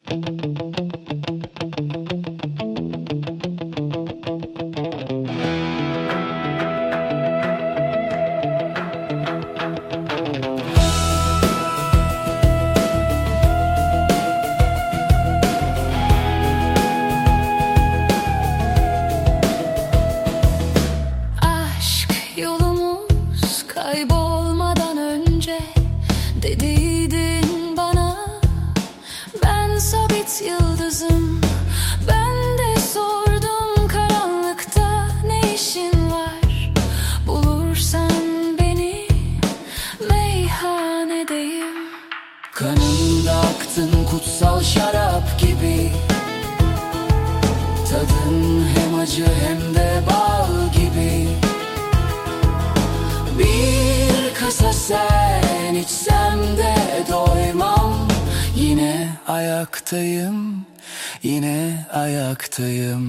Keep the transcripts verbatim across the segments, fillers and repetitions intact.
Yolumuz kaybolmadan önce dediydin bana, ben sabit yıldızım. Ben de sordum karanlıkta ne işin var, bulursan beni meyhanedeyim. Kanımda aktın kutsal şarap gibi, tadın hem acı hem de bal gibi. Bir kasa sen içsem de doymam. Yine ayaktayım, yine ayaktayım.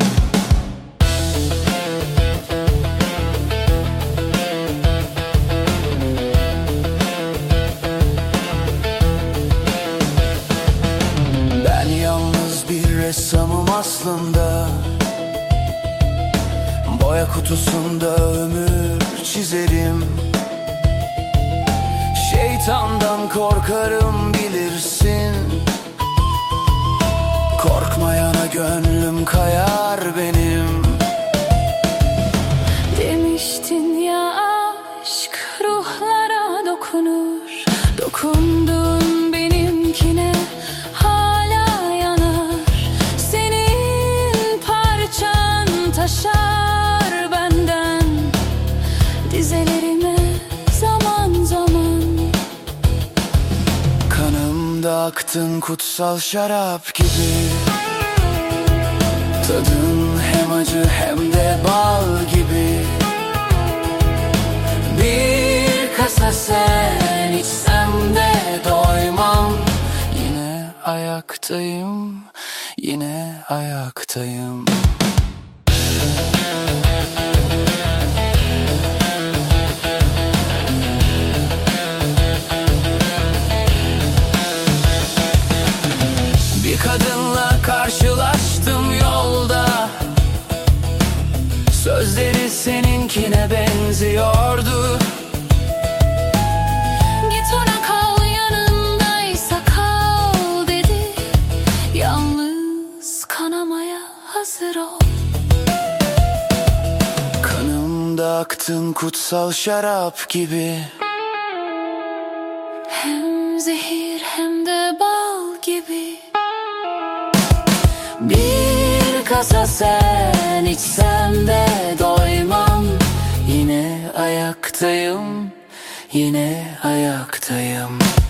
Ben yalnız bir ressamım aslında, boya kutusunda ömür çizerim. Şeytandan korkarım bilirsin, korkmayana gönlüm kayar benim. Demiştin ya aşk ruhlara dokunur, dokundun benimkine hala yanar. Senin parçan taşar benden dizelerime zaman zaman. Kanımda aktın kutsal şarap gibi, tadın hem acı hem de bal gibi. Bir kasa sen içsem de doymam. Yine ayaktayım, yine ayaktayım. Bir kadınla karşılaştım yolda, sözleri seninkine benziyordu. Git ona kal, yanındaysa kal dedi. Yalnız kanamaya hazır ol. Kanımda aktın kutsal şarap gibi, Hem zehir hem de bal gibi. bir kasa sen içsem de doymam. Yine ayaktayım, yine ayaktayım.